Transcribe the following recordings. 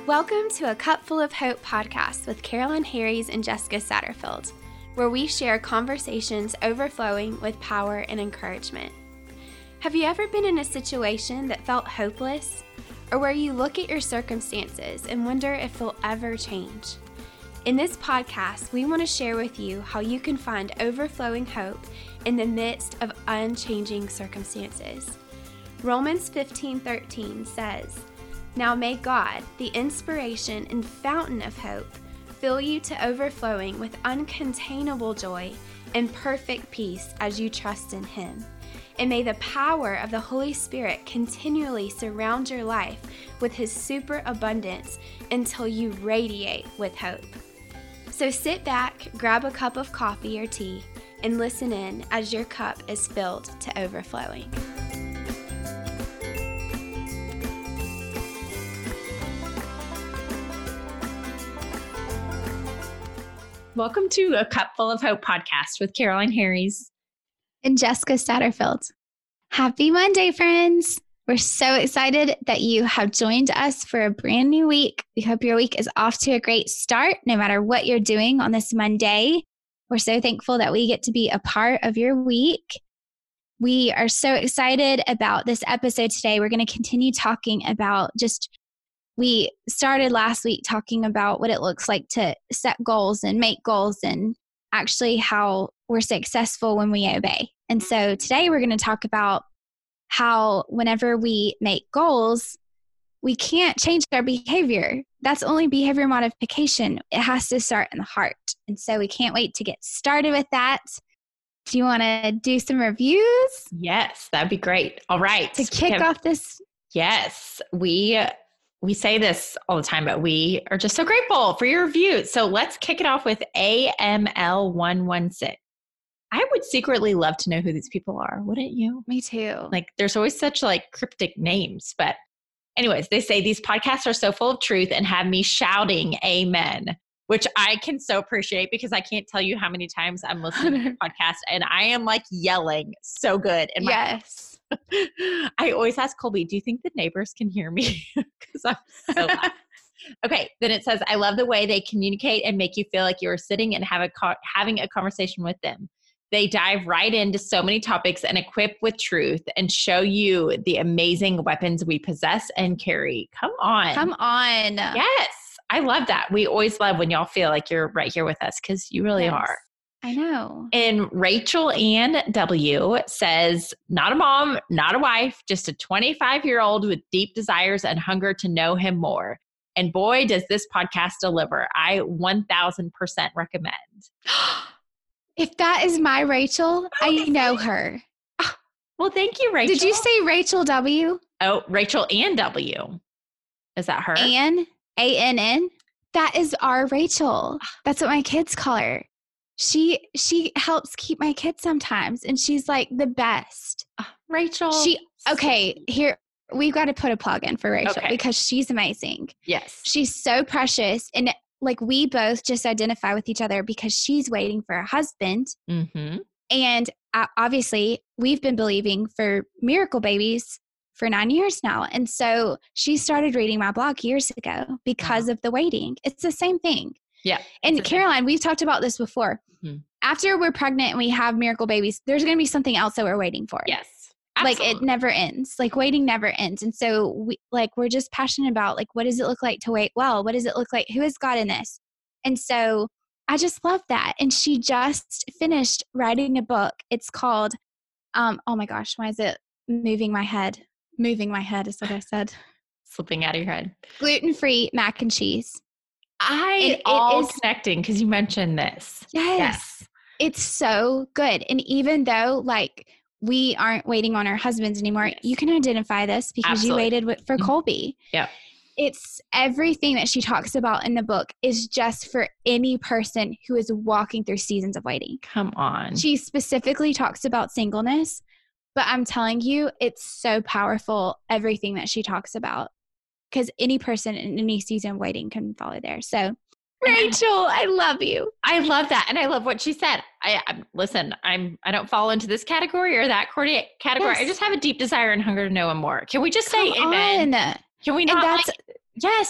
Welcome to A Cup Full of Hope podcast with Caroline Harries and Jessica Satterfield, where we share conversations overflowing with power and encouragement. Have you ever been in a situation that felt hopeless, or where you look at your circumstances and wonder if they'll ever change? In this podcast, we want to share with you how you can find overflowing hope in the midst of unchanging circumstances. Romans 15:13 says, "Now may God, the inspiration and fountain of hope, fill you to overflowing with uncontainable joy and perfect peace as you trust in Him. And may the power of the Holy Spirit continually surround your life with His superabundance until you radiate with hope." So sit back, grab a cup of coffee or tea, and listen in as your cup is filled to overflowing. Welcome to A Cup Full of Hope podcast with Caroline Harries and Jessica Satterfield. Happy Monday, friends. We're so excited that you have joined us for a brand new week. We hope your week is off to a great start, no matter what you're doing on this Monday. We're so thankful that we get to be a part of your week. We are so excited about this episode today. We're going to continue talking about we started last week talking about what it looks like to set goals and make goals and actually how we're successful when we obey. And so today we're going to talk about how whenever we make goals, we can't change our behavior. That's only behavior modification. It has to start in the heart. And so we can't wait to get started with that. Do you want to do some reviews? Yes, that'd be great. All right. To kick off this. Yes, we say this all the time, but we are just so grateful for your review. So let's kick it off with AML116. I would secretly love to know who these people are, wouldn't you? Me too. Like, there's always such cryptic names. But anyways, they say these podcasts are so full of truth and have me shouting amen, which I can so appreciate because I can't tell you how many times I'm listening to the podcast and I am yelling so good. And yes. I always ask Colby, do you think the neighbors can hear me? Because I'm so loud. Okay. Then it says, I love the way they communicate and make you feel like you're sitting and having a conversation with them. They dive right into so many topics and equip with truth and show you the amazing weapons we possess and carry. Come on. Come on. Yes. I love that. We always love when y'all feel like you're right here with us because you really are. I know. And Rachel Ann W. says, not a mom, not a wife, just a 25-year-old with deep desires and hunger to know Him more. And boy, does this podcast deliver. I 1,000% recommend. If that is my Rachel, I know her. Well, thank you, Rachel. Did you say Rachel W? Oh, Rachel Ann W. Is that her? Ann? A-N-N? That is our Rachel. That's what my kids call her. She helps keep my kids sometimes, and she's the best. Rachel. Here, we've got to put a plug in for Rachel because she's amazing. Yes. She's so precious. And we both just identify with each other because she's waiting for a husband. Mm-hmm. And obviously, we've been believing for miracle babies for 9 years now. And so she started reading my blog years ago because of the waiting. It's the same thing. Yeah. And Caroline, we've talked about this before. Mm-hmm. After we're pregnant and we have miracle babies, there's going to be something else that we're waiting for. Yes. Absolutely. It never ends. Waiting never ends. And so we're just passionate about what does it look like to wait well? What does it look like? Who is God in this? And so I just love that. And she just finished writing a book. It's called, oh my gosh, why is it moving my head? Moving my head is what I said. Slipping out of your head. Gluten-free mac and cheese. It is connecting because you mentioned this. Yes. It's so good. And even though we aren't waiting on our husbands anymore, you can identify this because you waited for Colby. Yeah. It's everything that she talks about in the book is just for any person who is walking through seasons of waiting. Come on. She specifically talks about singleness, but I'm telling you, it's so powerful, everything that she talks about. Because any person in any season of waiting can follow there. So, Rachel, I love you. I love that. And I love what she said. I don't fall into this category or that category. Yes. I just have a deep desire and hunger to know Him more. Can we just say amen? On. Can we not? Yes.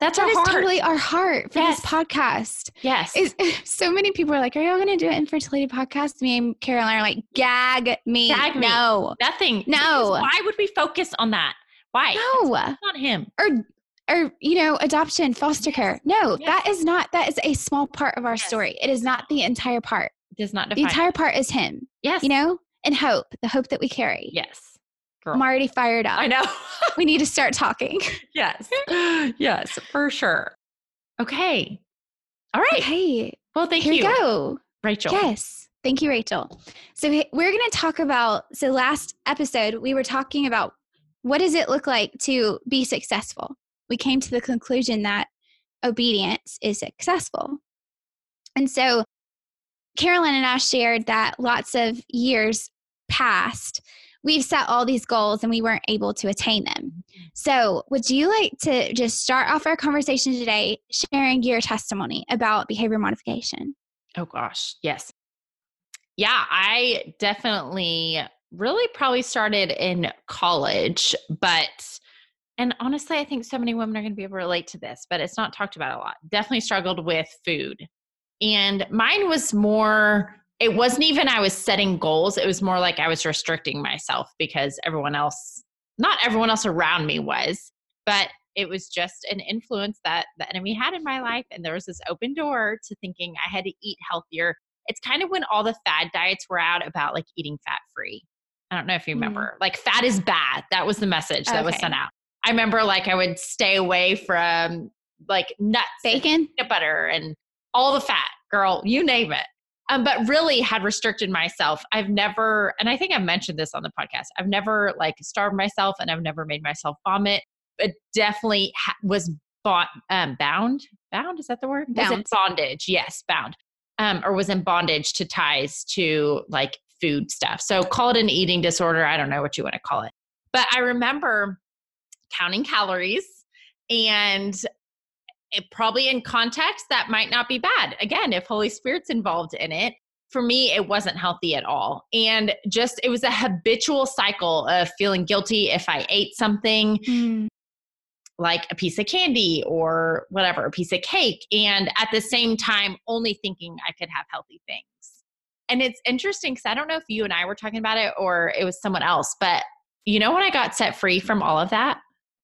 That's that our is heart. totally our heart for Yes. this podcast. Yes. So many people are like, are y'all going to do an infertility podcast? Me and Caroline are like, gag me. Gag me. No. Nothing. No. Because why would we focus on that? Why? No. It's not him. Or, adoption, foster care. No, that is a small part of our story. It is not the entire part. It does not define the entire part is him. Yes. And hope, the hope that we carry. Yes. Girl. I'm already fired up. I know. We need to start talking. Yes. Yes, for sure. Okay. All right. Okay. Well, thank you. you. Here we go. Rachel. Yes. Thank you, Rachel. So we're going to talk about, last episode, we were talking about what does it look like to be successful? We came to the conclusion that obedience is successful. And so Caroline and I shared that lots of years past, we've set all these goals and we weren't able to attain them. So would you like to just start off our conversation today sharing your testimony about behavior modification? Oh gosh. Yes. Yeah, I definitely really probably started in college, and honestly, I think so many women are going to be able to relate to this, but it's not talked about a lot. Definitely struggled with food. And mine was more, it wasn't even I was setting goals. It was more like I was restricting myself because not everyone else around me was, but it was just an influence that the enemy had in my life. And there was this open door to thinking I had to eat healthier. It's kind of when all the fad diets were out about like eating fat free. I don't know if you remember, like fat is bad. That was the message that was sent out. I remember like I would stay away from like nuts, bacon, peanut butter, and all the fat, girl, you name it. But really had restricted myself. I've never, and I think I've mentioned this on the podcast, I've never like starved myself and I've never made myself vomit, but definitely was bound. Bound, is that the word? Bound. Was in bondage. Yes, bound. Or was in bondage to ties to like food stuff. So call it an eating disorder. I don't know what you want to call it. But I remember counting calories, and it probably in context that might not be bad. Again, if Holy Spirit's involved in it, for me, it wasn't healthy at all. And just, it was a habitual cycle of feeling guilty if I ate something like a piece of candy or whatever, a piece of cake. And at the same time, only thinking I could have healthy things. And it's interesting because I don't know if you and I were talking about it or it was someone else, but when I got set free from all of that?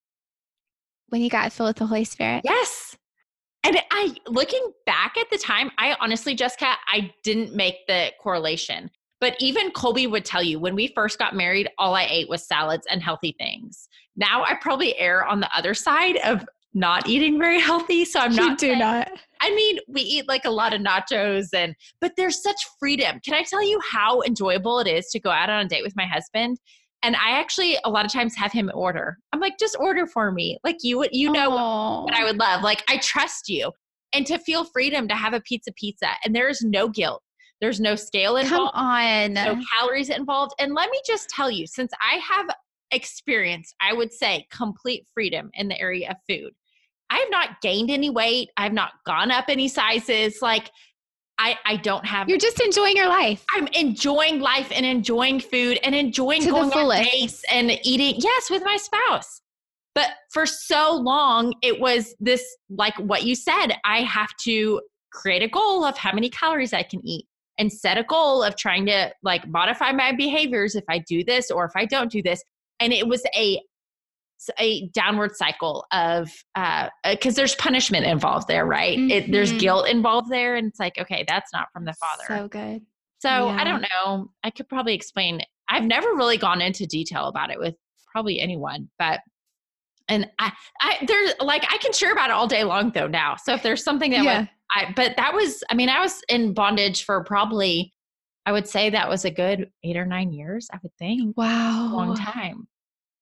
When you got filled with the Holy Spirit? Yes. And looking back at the time, I honestly, Jessica, I didn't make the correlation. But even Colby would tell you when we first got married, all I ate was salads and healthy things. Now I probably err on the other side of not eating very healthy. So I'm not. You do not. I mean, we eat like a lot of nachos but there's such freedom. Can I tell you how enjoyable it is to go out on a date with my husband? And I actually, a lot of times have him order. I'm like, just order for me. Like you know what I would love. Like, I trust you. And to feel freedom to have a pizza. And there is no guilt. There's no scale involved. Come on. No calories involved. And let me just tell you, since I have experienced, I would say, complete freedom in the area of food, I have not gained any weight. I have not gone up any sizes. Like, I don't have. You're just enjoying your life. I'm enjoying life and enjoying food and enjoying to going the fullest. On dates and eating. Yes, with my spouse. But for so long, it was this, like what you said, I have to create a goal of how many calories I can eat and set a goal of trying to like modify my behaviors if I do this or if I don't do this. And it was a downward cycle of, because there's punishment involved there, right? Mm-hmm. There's guilt involved there. And it's like, okay, that's not from the Father. So good. So Yeah. I don't know. I could probably explain. I've never really gone into detail about it with probably anyone, but, and there's like, I can share about it all day long though now. So if there's something that but that was, I mean, I was in bondage for probably, I would say that was a good 8 or 9 years, I would think. Wow. A long time.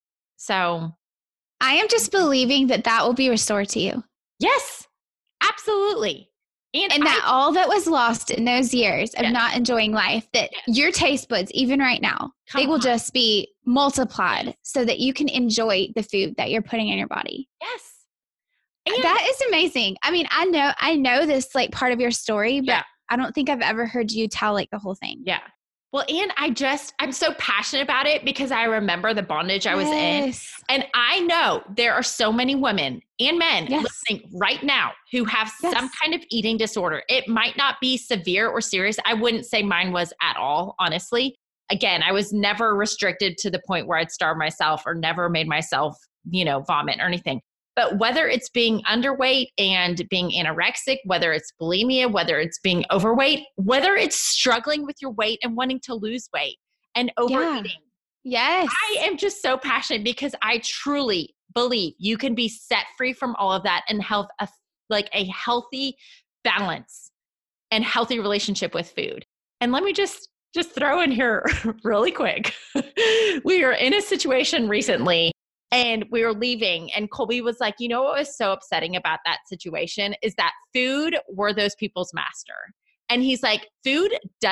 So I am just believing that will be restored to you. yes, absolutely. And that all that was lost in those years of not enjoying life, that your taste buds, even right now, they will just be multiplied so that you can enjoy the food that you're putting in your body. Yes. And that is amazing. I mean, I know this like part of your story, but I don't think I've ever heard you tell like the whole thing. Yeah. Well, and I'm so passionate about it because I remember the bondage I was in. And I know there are so many women and men listening right now who have some kind of eating disorder. It might not be severe or serious. I wouldn't say mine was at all, honestly. Again, I was never restricted to the point where I'd starve myself or never made myself, vomit or anything. But whether it's being underweight and being anorexic, whether it's bulimia, whether it's being overweight, whether it's struggling with your weight and wanting to lose weight and overeating. Yes. I am just so passionate because I truly believe you can be set free from all of that and have a healthy balance and healthy relationship with food. And let me just throw in here really quick. We were in a situation recently and we were leaving and Colby was like, what was so upsetting about that situation is that food were those people's master. And he's like, food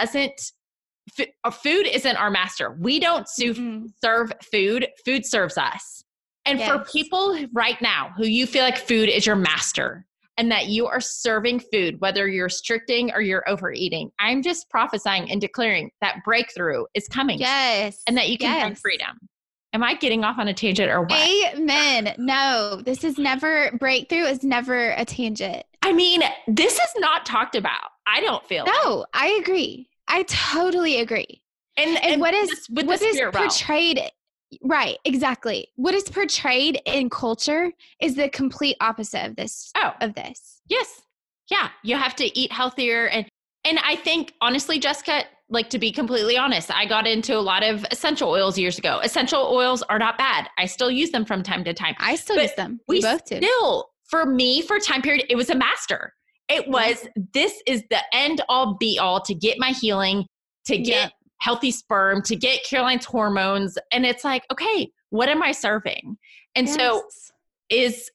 isn't our master. We don't serve food. Food serves us. And for people right now who you feel like food is your master and that you are serving food, whether you're restricting or you're overeating, I'm just prophesying and declaring that breakthrough is coming. Yes. And that you can find freedom. Am I getting off on a tangent or what? Amen. No, breakthrough is never a tangent. I mean, this is not talked about. I don't feel No, I agree. I totally agree. And what is portrayed, right, exactly. What is portrayed in culture is the complete opposite of this. Yes. Yeah. You have to eat healthier. And I think, honestly, Jessica, to be completely honest, I got into a lot of essential oils years ago. Essential oils are not bad. I still use them from time to time. I still use them. We both do. Still, for me, for a time period, it was a master. It was, this is the end all be all to get my healing, to get healthy sperm, to get Caroline's hormones. And it's like, okay, what am I serving? And so is,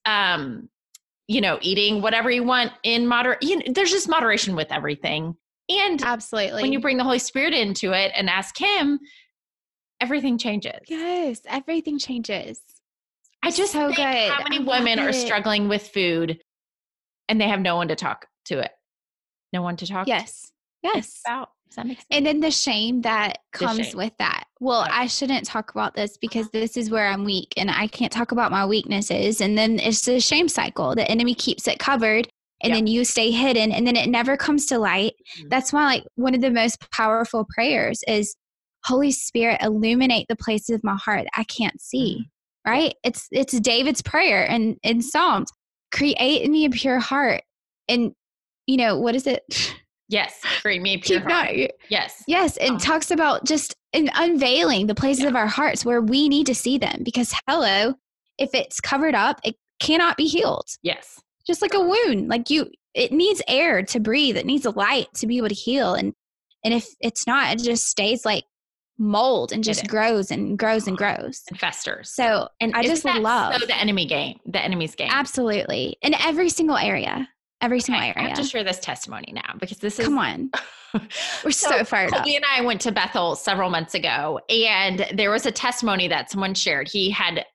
eating whatever you want in there's just moderation with everything. And absolutely, when you bring the Holy Spirit into it and ask him, everything changes. Yes, everything changes. I just think how many women are struggling with food and they have no one to talk to it. No one to talk to. Yes. About. Does that make sense? And then the shame that comes with that. Well, I shouldn't talk about this because this is where I'm weak and I can't talk about my weaknesses. And then it's the shame cycle. The enemy keeps it covered and then you stay hidden and then it never comes to light. Mm-hmm. That's why one of the most powerful prayers is, Holy Spirit, illuminate the places of my heart that I can't see, right? It's David's prayer in Psalms, create in me a pure heart. And what is it? Yes. Create me a pure heart. Yes. Yes. And talks about just unveiling the places of our hearts where we need to see them because if it's covered up, it cannot be healed. Yes. Just like a wound, it needs air to breathe. It needs light to be able to heal. And if it's not, it just stays like mold and just grows and grows and grows and festers. So, and I just love the enemy's game. Absolutely. In every single area. I have to share this testimony now because this is. Come on. We're so fired up. Colby and I went to Bethel several months ago and there was a testimony that someone shared. He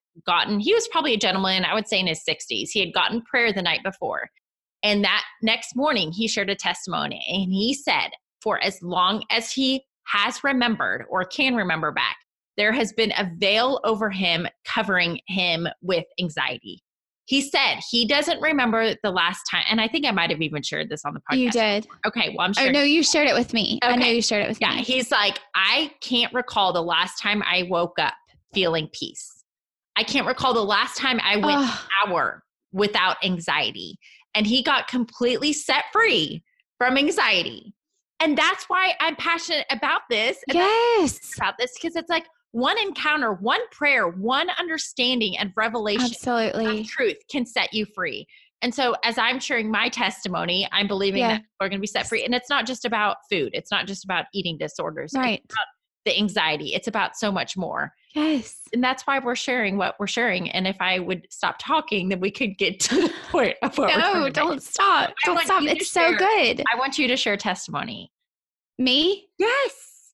was probably a gentleman, I would say in his 60s. He had gotten prayer the night before. And that next morning he shared a testimony and he said, for as long as he has remembered or can remember back, there has been a veil over him covering him with anxiety. He said he doesn't remember the last time, and I think I might have even shared this on the podcast. You did. Okay, well, I'm sure. Oh, no, you shared it with me. Okay. I know you shared it with me. Yeah, he's like, I can't recall the last time I woke up feeling peace. I can't recall the last time I went an hour without anxiety. And he got completely set free from anxiety. And that's why I'm passionate about this. About this because it's like one encounter, one prayer, one understanding and revelation of truth can set you free. And so as I'm sharing my testimony, I'm believing that we're going to be set free. And it's not just about food. It's not just about eating disorders. Right. It's about the anxiety. It's about so much more. Yes. And that's why we're sharing what we're sharing. And if I would stop talking, then we could get to the point of what No, don't stop. Don't stop. It's so good. I want you to share testimony. Me? Yes.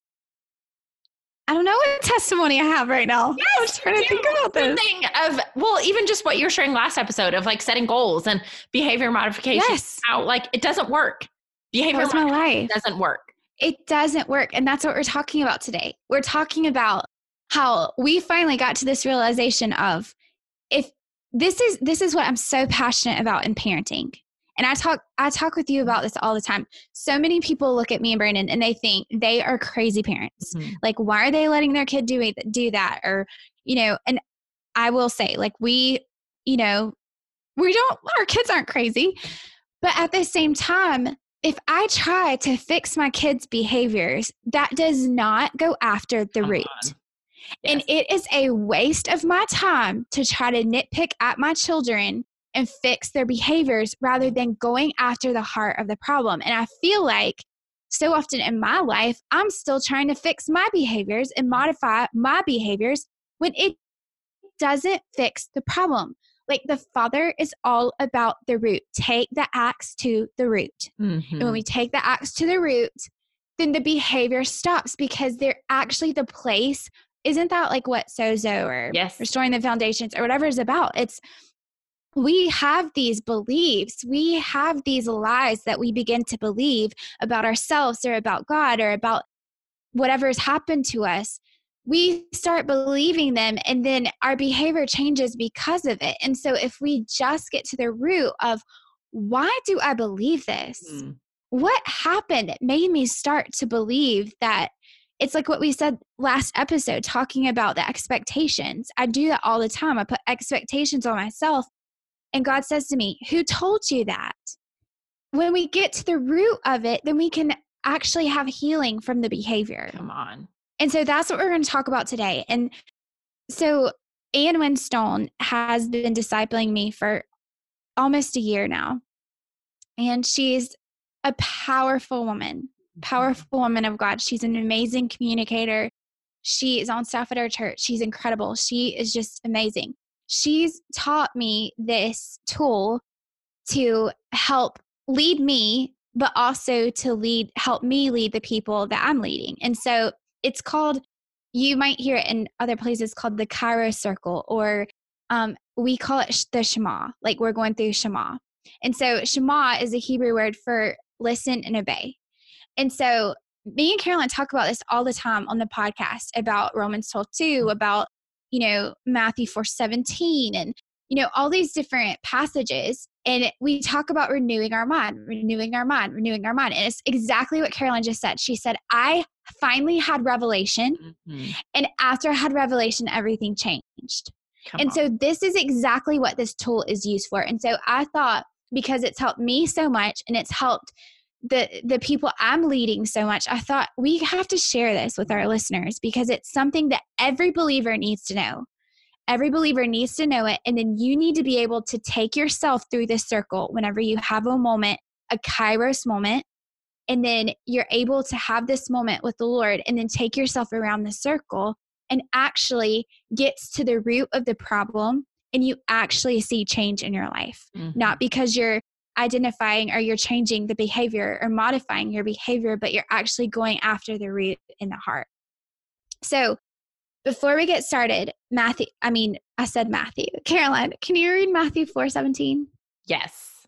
I don't know what testimony I have right now. Yes, I'm trying to think about this. Even just what you were sharing last episode of like setting goals and behavior modification. Yes. How like it doesn't work. Behavior modification doesn't work. it doesn't work. And that's what we're talking about today. We're talking about how we finally got to this realization of, if this is what I'm so passionate about in parenting. And I talk with you about this all the time. So many people look at me and Brandon and they think they are crazy parents. Mm-hmm. Like, why are they letting their kid do that? Or, and I will say, like, our kids aren't crazy. But at the same time, if I try to fix my kids' behaviors, that does not go after the root. Yes. And it is a waste of my time to try to nitpick at my children and fix their behaviors rather than going after the heart of the problem. And I feel like so often in my life, I'm still trying to fix my behaviors and modify my behaviors when it doesn't fix the problem. Like, the Father is all about the root. Take the axe to the root. Mm-hmm. And when we take the axe to the root, then the behavior stops, because they're actually the place. Isn't that like what Sozo or Restoring the Foundations or whatever is about? It's, we have these beliefs, we have these lies that we begin to believe about ourselves or about God or about whatever has happened to us. We start believing them, and then our behavior changes because of it. And so if we just get to the root of, why do I believe this? What happened that made me start to believe that? It's like what we said last episode, talking about the expectations. I do that all the time. I put expectations on myself, and God says to me, who told you that? When we get to the root of it, then we can actually have healing from the behavior. Come on. And so that's what we're going to talk about today. And so Ann Winstone has been discipling me for almost a year now. And she's a powerful woman of God. She's an amazing communicator. She is on staff at our church. She's incredible. She is just amazing. She's taught me this tool to help lead me, but also to help me lead the people that I'm leading. And so it's called, you might hear it in other places, called the Kairos Circle, or we call it the Shema, like we're going through Shema. And so Shema is a Hebrew word for listen and obey. And so me and Caroline talk about this all the time on the podcast, about Romans 12:2, about, Matthew 4:17, and, all these different passages. And we talk about renewing our mind. And it's exactly what Caroline just said. She said, I finally had revelation. Mm-hmm. And after I had revelation, everything changed. So this is exactly what this tool is used for. And so I thought, because it's helped me so much and it's helped the people I'm leading so much, I thought we have to share this with our listeners, because it's something that every believer needs to know. Every believer needs to know it. And then you need to be able to take yourself through this circle whenever you have a moment, a Kairos moment, and then you're able to have this moment with the Lord, and then take yourself around the circle and actually gets to the root of the problem, and you actually see change in your life. Mm-hmm. Not because you're identifying or you're changing the behavior or modifying your behavior, but you're actually going after the root in the heart. So before we get started, Matthew, Caroline, can you read Matthew 4:17? Yes.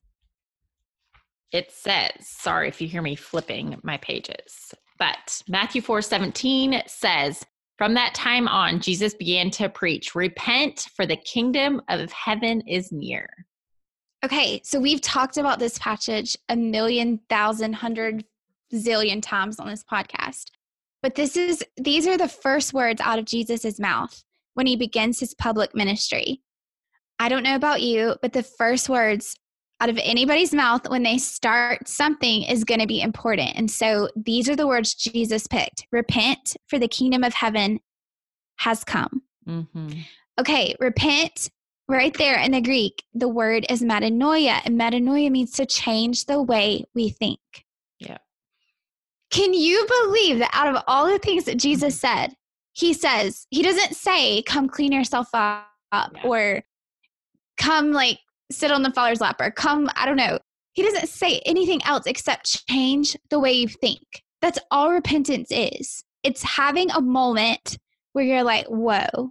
It says, sorry if you hear me flipping my pages, but Matthew 4:17 says, from that time on, Jesus began to preach, repent, for the kingdom of heaven is near. Okay, so we've talked about this passage 1,000,000 zillion times on this podcast. But these are the first words out of Jesus's mouth when he begins his public ministry. I don't know about you, but the first words out of anybody's mouth when they start something is going to be important. And so these are the words Jesus picked. Repent, for the kingdom of heaven has come. Mm-hmm. Okay, repent, right there in the Greek, the word is metanoia, and metanoia means to change the way we think. Yeah. Can you believe that out of all the things that Jesus said, he doesn't say, come clean yourself up, or come sit on the Father's lap, or come, I don't know. He doesn't say anything else except change the way you think. That's all repentance is. It's having a moment where you're like, whoa,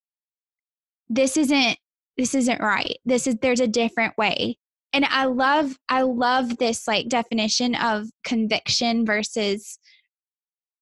this isn't right. There's a different way. And I love this definition of conviction versus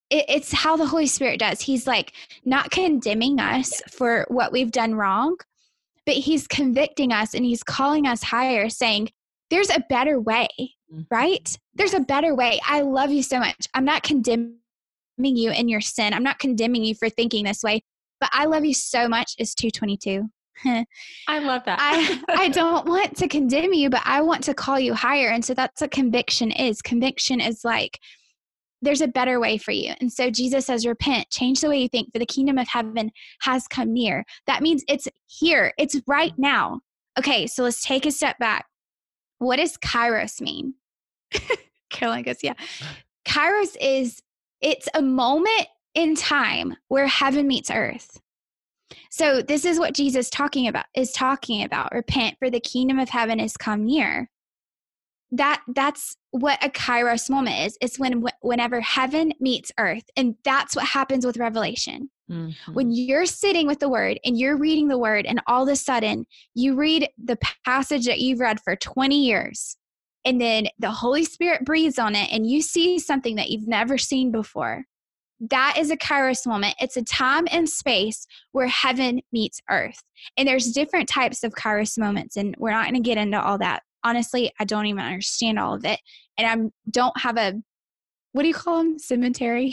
it's how the Holy Spirit does. He's like not condemning us for what we've done wrong, but he's convicting us and he's calling us higher, saying, there's a better way, right? There's a better way. I love you so much. I'm not condemning you in your sin. I'm not condemning you for thinking this way, but I love you so much. It's 2:22. I love that. I don't want to condemn you, but I want to call you higher. And so that's what conviction is. Conviction is like, there's a better way for you. And so Jesus says, repent, change the way you think, for the kingdom of heaven has come near. That means it's here. It's right now. Okay, so let's take a step back. What does Kairos mean? Caroline goes, yeah. Kairos it's a moment in time where heaven meets earth. So this is what Jesus is talking about. Repent, for the kingdom of heaven has come near. That's what a Kairos moment is. It's whenever heaven meets earth. And that's what happens with Revelation. Mm-hmm. When you're sitting with the word and you're reading the word, and all of a sudden you read the passage that you've read for 20 years, and then the Holy Spirit breathes on it and you see something that you've never seen before. That is a Kairos moment. It's a time and space where heaven meets earth. And there's different types of Kairos moments, and we're not going to get into all that. Honestly, I don't even understand all of it. And I don't have what do you call them? Cemetery?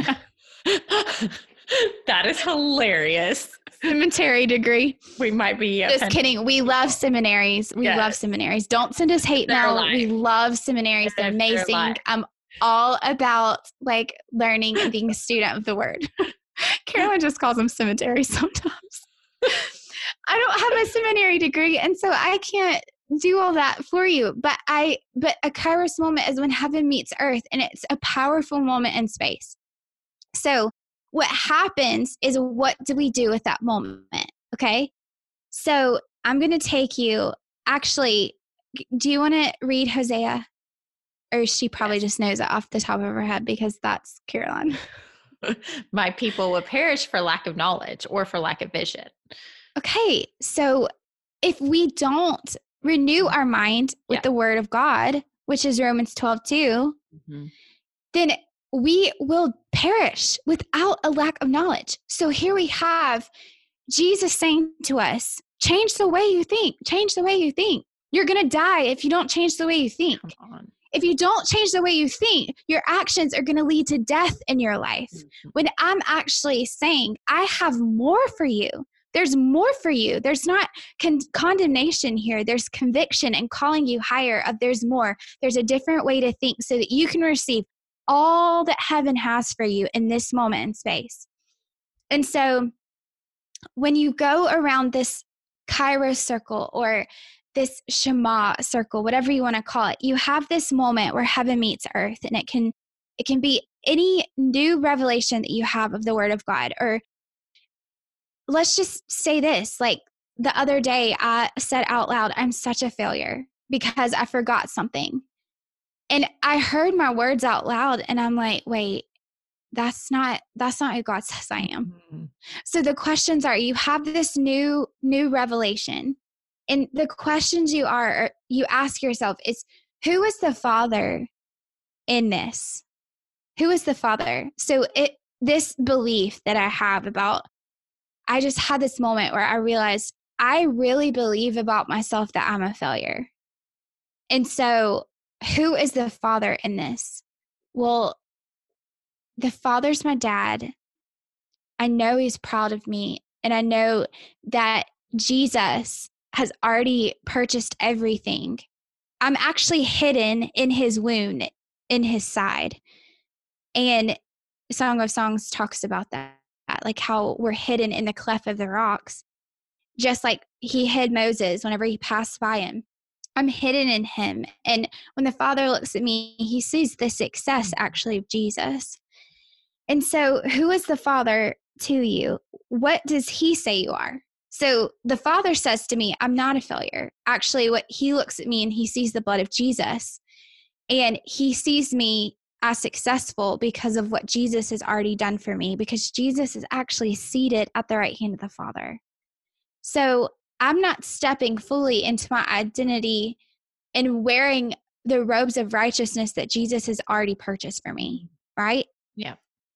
That is hilarious. Cemetery degree. We might be. Just kidding. We love seminaries. We love seminaries. Don't send us hate mail. We love seminaries. They're amazing. I'm all about like learning and being a student of the word. Caroline just calls them cemeteries sometimes. I don't have a seminary degree, and so I can't do all that for you. But a Kairos moment is when heaven meets earth, and it's a powerful moment in space. So what happens is, what do we do with that moment? Okay. So I'm going to take you, actually, do you want to read Hosea? Or she probably just knows it off the top of her head because that's Caroline. My people will perish for lack of knowledge or for lack of vision. Okay. So if we don't renew our mind with the word of God, which is Romans 12:2, then we will perish without a lack of knowledge. So here we have Jesus saying to us, change the way you think. Change the way you think. You're going to die if you don't change the way you think. Come on. If you don't change the way you think, your actions are going to lead to death in your life. When I'm actually saying, I have more for you. There's more for you. There's not condemnation here. There's conviction and calling you higher of there's more. There's a different way to think so that you can receive all that heaven has for you in this moment in space. And so when you go around this Kairos circle or this Shema circle, whatever you want to call it, you have this moment where heaven meets earth, and it can be any new revelation that you have of the word of God. Or let's just say this, like the other day I said out loud, I'm such a failure because I forgot something. And I heard my words out loud and I'm like, wait, that's not who God says I am. Mm-hmm. So the questions are, you have this new revelation. And the questions you ask yourself is, who is the Father in this? Who is the Father? So this belief that I have about, I just had this moment where I realized I really believe about myself that I'm a failure. And so who is the Father in this? Well, the Father's my dad. I know he's proud of me. And I know that Jesus has already purchased everything. I'm actually hidden in his wound, in his side. And Song of Songs talks about that, like how we're hidden in the cleft of the rocks. Just like he hid Moses whenever he passed by him. I'm hidden in him. And when the Father looks at me, he sees the success actually of Jesus. And so who is the Father to you? What does he say you are? So the Father says to me, I'm not a failure. Actually, what he looks at me and he sees the blood of Jesus. And he sees me as successful because of what Jesus has already done for me, because Jesus is actually seated at the right hand of the Father. So I'm not stepping fully into my identity and wearing the robes of righteousness that Jesus has already purchased for me, right? Yeah.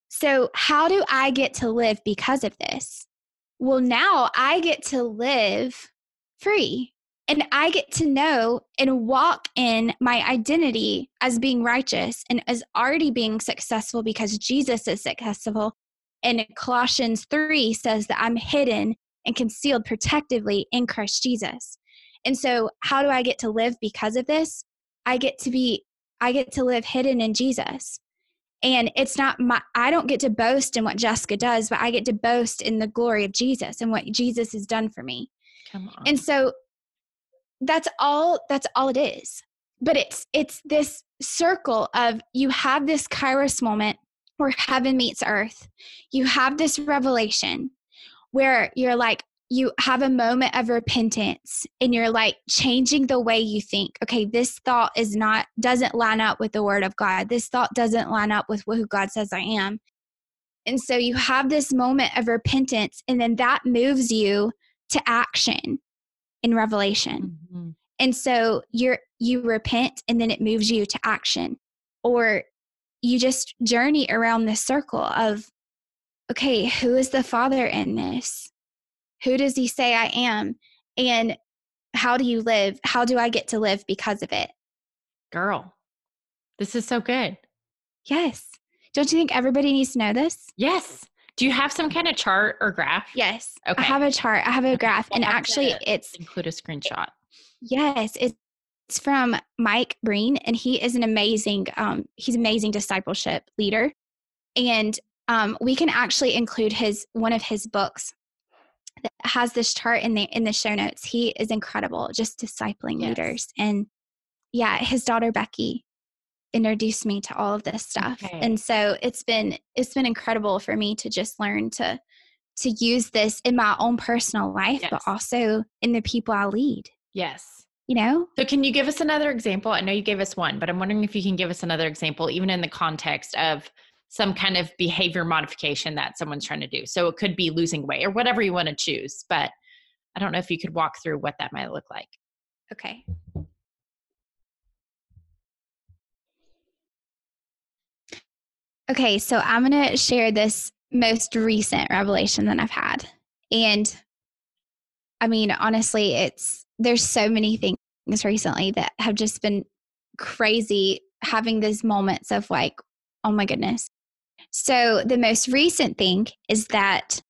So how do I get to live because of this? Well, now I get to live free, and I get to know and walk in my identity as being righteous and as already being successful because Jesus is successful. And Colossians 3 says that I'm hidden and concealed protectively in Christ Jesus. And so how do I get to live because of this? I get to live hidden in Jesus. And it's not I don't get to boast in what Jessica does, but I get to boast in the glory of Jesus and what Jesus has done for me. Come on. And so that's all it is. But it's this circle of, you have this Kairos moment where heaven meets earth. You have this revelation where you're like, you have a moment of repentance and you're like changing the way you think. Okay, this thought doesn't line up with the word of God. This thought doesn't line up with who God says I am. And so you have this moment of repentance, and then that moves you to action in revelation. Mm-hmm. And so you repent, and then it moves you to action. Or you just journey around this circle of, okay, who is the Father in this? Who does he say I am? And how do you live? How do I get to live because of it? Girl, this is so good. Yes. Don't you think everybody needs to know this? Yes. Do you have some kind of chart or graph? Yes. Okay. I have a chart. I have a graph. And actually include a screenshot. Yes. It's from Mike Breen, and he is an amazing, he's an amazing discipleship leader. And we can actually include one of his books that has this chart in the show notes. He is incredible, just discipling leaders. And yeah, his daughter Becky introduced me to all of this stuff. Okay. And so it's been incredible for me to just learn to use this in my own personal life, but also in the people I lead. Yes. You know? So can you give us another example? I know you gave us one, but I'm wondering if you can give us another example, even in the context of some kind of behavior modification that someone's trying to do. So it could be losing weight or whatever you want to choose, but I don't know if you could walk through what that might look like. Okay. Okay, so I'm going to share this most recent revelation that I've had. And I mean, honestly, there's so many things recently that have just been crazy, having these moments of like, oh my goodness. So the most recent thing is that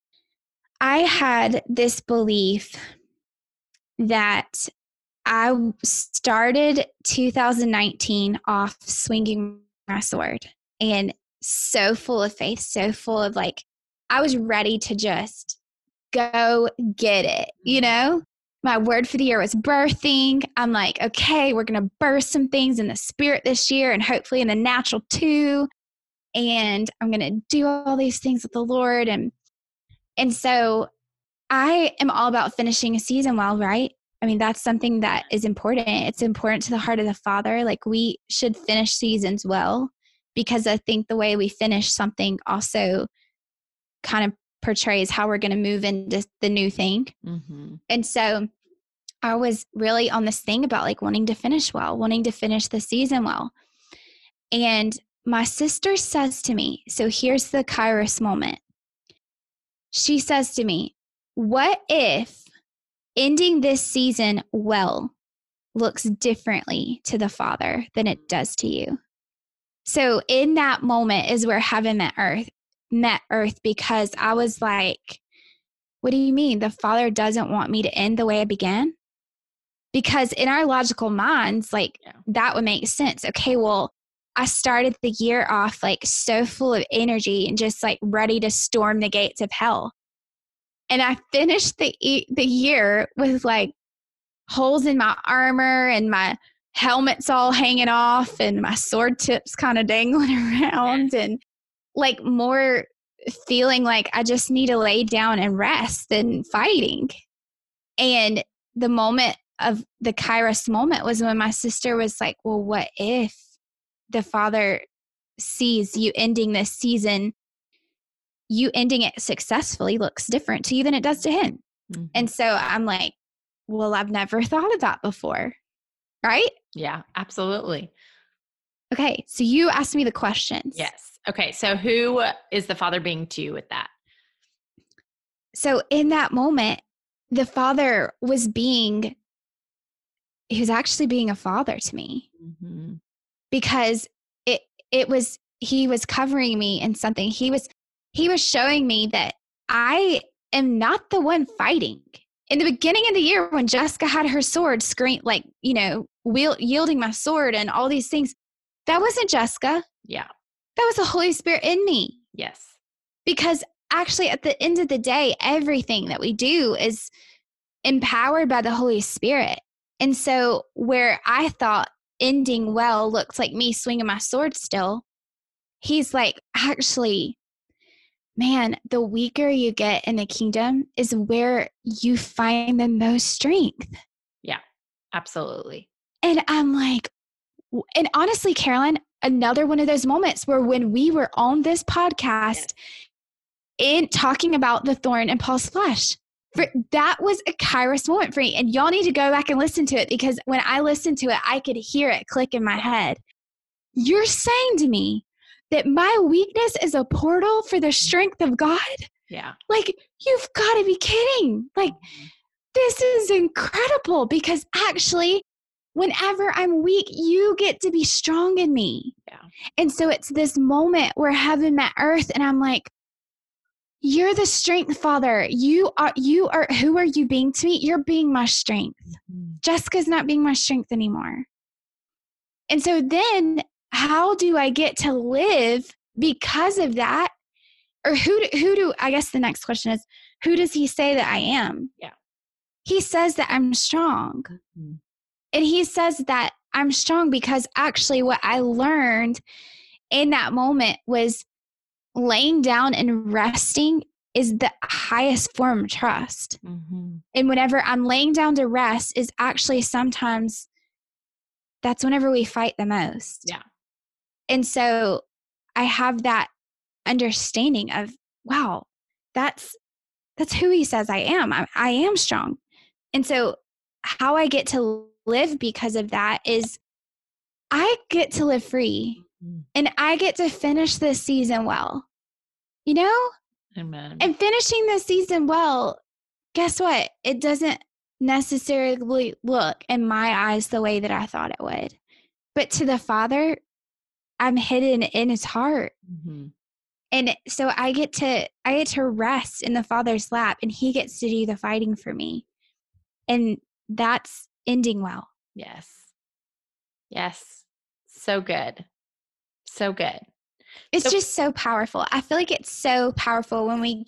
I had this belief that I started 2019 off swinging my sword, and so full of faith, so full of like, I was ready to just go get it, you know? My word for the year was birthing. I'm like, okay, we're going to birth some things in the spirit this year and hopefully in the natural too. And I'm going to do all these things with the Lord. And so I am all about finishing a season well, right? I mean, that's something that is important. It's important to the heart of the Father. Like, we should finish seasons well, because I think the way we finish something also kind of portrays how we're going to move into the new thing. Mm-hmm. And so I was really on this thing about like wanting to finish well, wanting to finish the season well. And my sister says to me, so here's the Kairos moment. She says to me, what if ending this season well looks differently to the Father than it does to you? So in that moment is where heaven met earth, because I was like, what do you mean? The Father doesn't want me to end the way I began? Because in our logical minds, like that would make sense. Okay, well, I started the year off like so full of energy and just like ready to storm the gates of hell. And I finished the year with like holes in my armor and my helmet's all hanging off and my sword tips kind of dangling around, and like more feeling like I just need to lay down and rest than fighting. And the moment of the Kairos moment was when my sister was like, well, what if the Father sees you ending this season, you ending it successfully looks different to you than it does to him? Mm-hmm. And so I'm like, well, I've never thought of that before. Right? Yeah, absolutely. Okay. So you asked me the questions. Yes. Okay. So who is the Father being to you with that? So in that moment, the Father he was actually being a father to me because he was covering me in something. He was showing me that I am not the one fighting. In the beginning of the year, when Jessica had her sword yielding my sword and all these things, that wasn't Jessica. Yeah. That was the Holy Spirit in me. Yes. Because actually, at the end of the day, everything that we do is empowered by the Holy Spirit. And so where I thought ending well looks like me swinging my sword still, he's like, actually, man, the weaker you get in the kingdom is where you find the most strength. Yeah, absolutely. And I'm like, and honestly, Carolyn, another one of those moments where when we were on this podcast in talking about the thorn in Paul's flesh, that was a Kairos moment for me. And y'all need to go back and listen to it, because when I listened to it, I could hear it click in my head. You're saying to me that my weakness is a portal for the strength of God? Yeah. Like, you've got to be kidding. Like, this is incredible, because actually, whenever I'm weak, you get to be strong in me. Yeah. And so it's this moment where heaven met earth, and I'm like, you're the strength, Father. You are, who are you being to me? You're being my strength. Jessica's not being my strength anymore. And so then how do I get to live because of that? Or I guess the next question is, who does he say that I am? Yeah. He says that I'm strong. Mm-hmm. And he says that I'm strong because actually what I learned in that moment was laying down and resting is the highest form of trust. Mm-hmm. And whenever I'm laying down to rest is actually sometimes that's whenever we fight the most. Yeah. And so I have that understanding of, wow, that's who he says I am. I am strong. And so how I get to live because of that is I get to live free, and I get to finish this season well, Amen. And finishing this season well, guess what? It doesn't necessarily look in my eyes the way that I thought it would. But to the Father, I'm hidden in his heart. Mm-hmm. And so I get to rest in the Father's lap, and he gets to do the fighting for me. And that's ending well. Yes. Yes. So good. So good. It's just so powerful. I feel like it's so powerful when we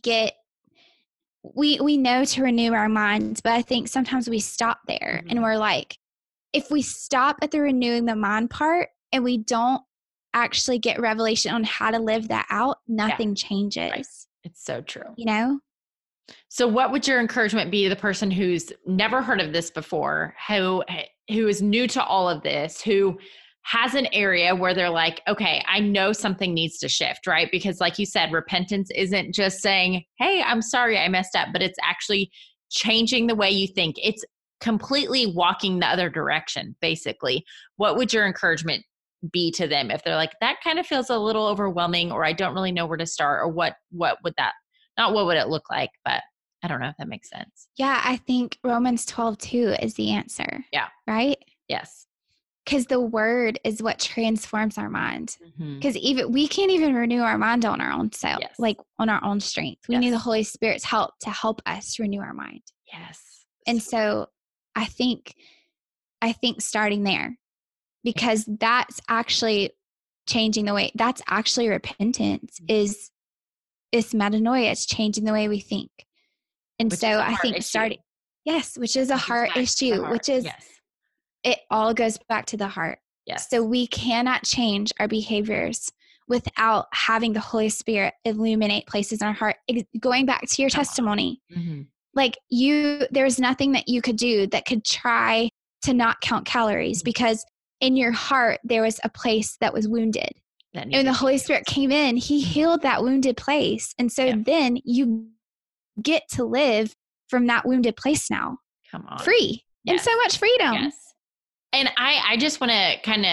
know to renew our minds, but I think sometimes we stop there. Mm-hmm. And we're like, if we stop at the renewing the mind part and we don't actually get revelation on how to live that out, nothing changes. Right. It's so true. So what would your encouragement be to the person who's never heard of this before, who is new to all of this, who has an area where they're like, okay, I know something needs to shift, right? Because like you said, repentance isn't just saying, hey, I'm sorry I messed up, but it's actually changing the way you think. It's completely walking the other direction, basically. What would your encouragement be to them if they're like, that kind of feels a little overwhelming, or I don't really know where to start, or what would that, not what would it look like, but I don't know if that makes sense. Yeah, I think Romans 12:2 is the answer. Yeah. Right? Yes. Because the word is what transforms our mind. Because we can't even renew our mind on our own self, like on our own strength. We need the Holy Spirit's help to help us renew our mind. Yes. And so I think starting there, because that's actually changing the way, that's actually repentance is metanoia. It's changing the way we think. And which so I think starting, which is a heart issue, which is, it all goes back to the heart. Yes. So we cannot change our behaviors without having the Holy Spirit illuminate places in our heart. Going back to your testimony, like there's nothing that you could do that could try to not count calories, because in your heart, there was a place that was wounded. And when the Holy Spirit came in, he healed that wounded place. And so then you get to live from that wounded place now. Come on. Free. And so much freedom. Yes. And I just want to kind of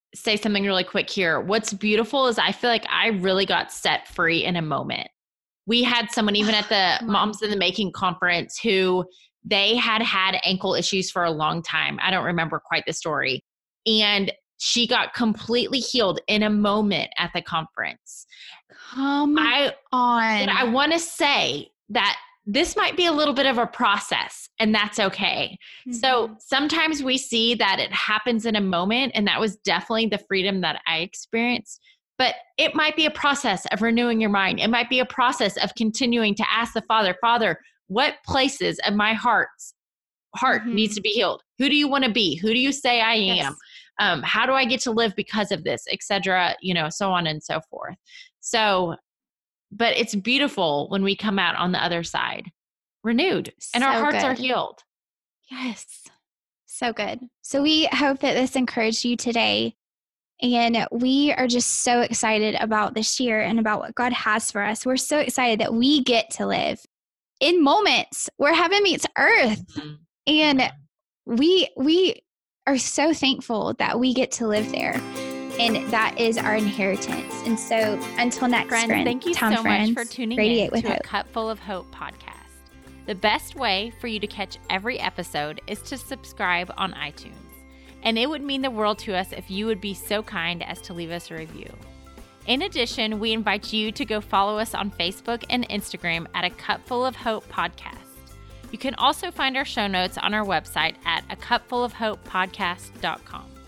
say something really quick here. What's beautiful is I feel like I really got set free in a moment. We had someone even at the Moms in the Making conference who they had ankle issues for a long time. I don't remember quite the story. And she got completely healed in a moment at the conference. I want to say that this might be a little bit of a process, and that's okay. Mm-hmm. So sometimes we see that it happens in a moment, and that was definitely the freedom that I experienced. But it might be a process of renewing your mind. It might be a process of continuing to ask the Father, what places of my heart needs to be healed? Who do you want to be? Who do you say I am? Yes. How do I get to live because of this, et cetera, so on and so forth. So, but it's beautiful when we come out on the other side renewed and our hearts are healed. Yes. So good. So we hope that this encouraged you today. And we are just so excited about this year and about what God has for us. We're so excited that we get to live in moments where heaven meets earth. Mm-hmm. And we are so thankful that we get to live there. And that is our inheritance. And so until next friends, thank you so much for tuning in to a Cup Full of Hope podcast. The best way for you to catch every episode is to subscribe on iTunes. And it would mean the world to us if you would be so kind as to leave us a review. In addition, we invite you to go follow us on Facebook and Instagram at A Cup Full of Hope podcast. You can also find our show notes on our website at acupfulofhopepodcast.com.